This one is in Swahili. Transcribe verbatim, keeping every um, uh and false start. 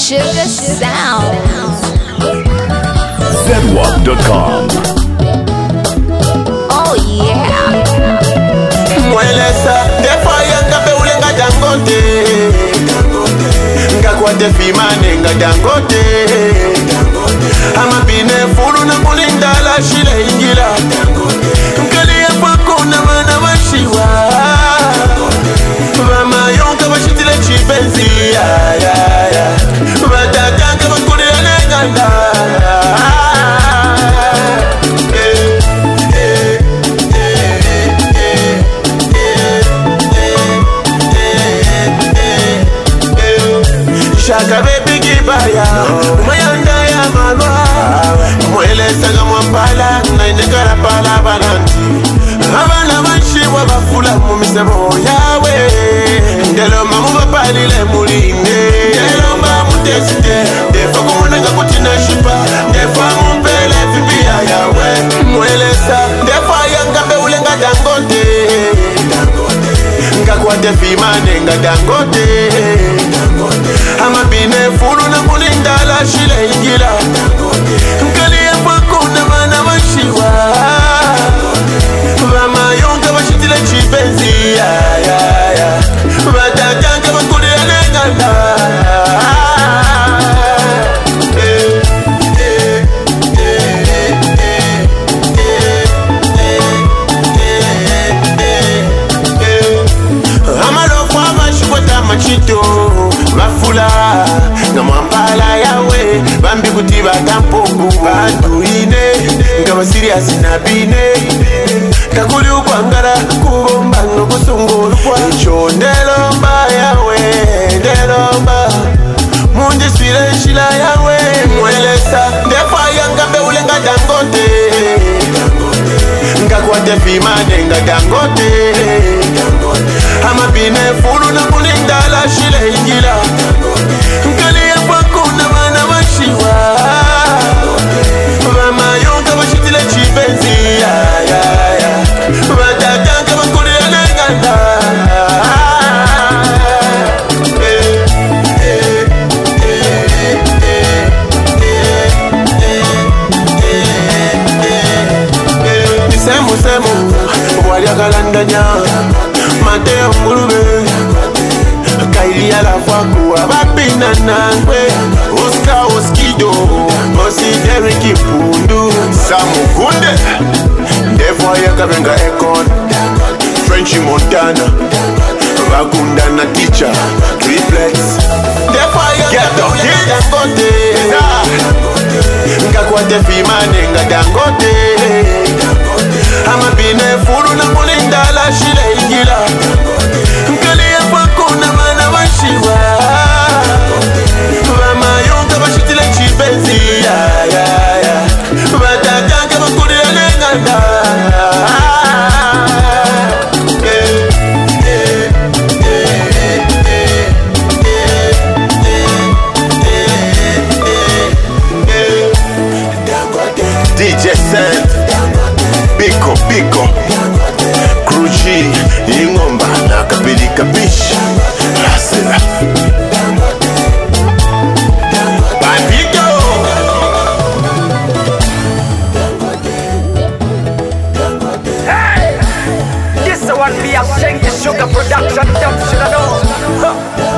Sugar Sounds. zedwap dot com. Oh yeah. Mwelesa defa yanga be ulenga Dangote, ngakwate fimane nga Dangote, amabine fulu na kulinda la shile ingila, mkali ya pako na mana washiwa, vama yonka washitile chipenzi ya ya ya, vatatanka wakuli ya nenganda. Shaka baby kibaya, umayanda ya malwa, mwelesa kama mpala, na inekara pala bananti. Abana banshi wabafula mumisebo yawe, ndelo mamu bapali le muline, ndelo mamu tesite, defa kumunanga kutina shipa, defa mumpele vibia yawe. Mwelesa, defa yanga be ulenga Dangote, ngakwate fimane nga Dangote, amabine fulu na kulinda la shile ingila, mkali ya pako na mana washiwa, vama yonka washitile chipenzi ya ya ya, vatatanka wakuli ya nenganda. Machito mafula nga mwambala yawe bambi kuti batampoku banduine nga basirias na bine kakuli ukwangala kubomba no kusungulu kwa icho ndelomba yawe ndelomba mundi swile shila yawe. Mwelesa defa yanga be ulenga Dangote, ngakwate fimane nga Dangote, amabine fulu na kulinda la shile ingila, mkali ya pako na mana washiwa, vama yonka washitile chipenzi ya ya ya, vatatanka wakuli ya nenganda. Semu semu wali akalandanya Mateo ngulube kaili ya la faku abapina nangwe Oscar Oskido Osi Derek Pundu Samu Kunde Devo ya kabenga Ekon Frenchy Montana Bagunda na teacher Triplex Devo ya kabenga Dangote ngakwate fimane nga Dangote, amabine fulu na kulinda la shile ingila, mkali ya pako na mana washiwa, vama yonka washitile chipenzi ya ya ya, vatatanka wakuli ya nenganda. D J Saint, Biko Biko, Kruji, Ingomba, Nakabili Kabish, Hasela, Bambiko. Hey, this one be a Shengi Sugar production, don't you know? Huh.